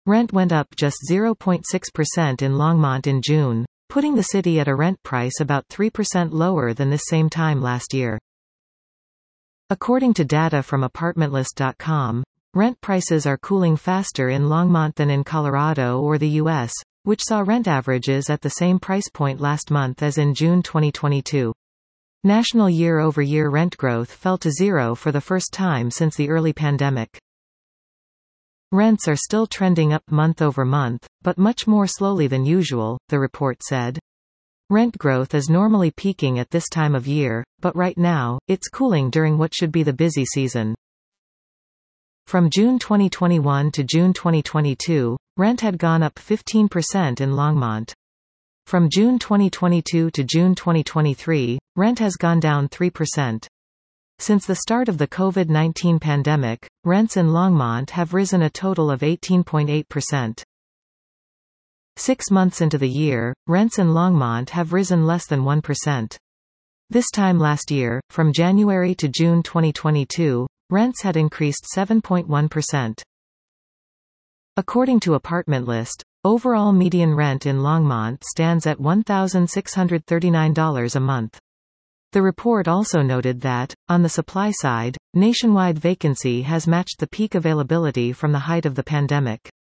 Rent went up just 0.6% in Longmont in June, putting the city at a rent price about 3% lower than this same time last year. According to data from Apartmentlist.com, rent prices are cooling faster in Longmont than in Colorado or the U.S., which saw rent averages at the same price point last month as in June 2022. National year-over-year rent growth fell to zero for the first time since the early pandemic. Rents are still trending up month over month, but much more slowly than usual, the report said. Rent growth is normally peaking at this time of year, but right now, it's cooling during what should be the busy season. From June 2021 to June 2022, rent had gone up 15% in Longmont. From June 2022 to June 2023, rent has gone down 3%. Since the start of the COVID-19 pandemic, rents in Longmont have risen a total of 18.8%. 6 months into the year, rents in Longmont have risen less than 1%. This time last year, from January to June 2022, rents had increased 7.1%. According to Apartment List, overall median rent in Longmont stands at $1,639 a month. The report also noted that, on the supply side, nationwide vacancy has matched the peak availability from the height of the pandemic.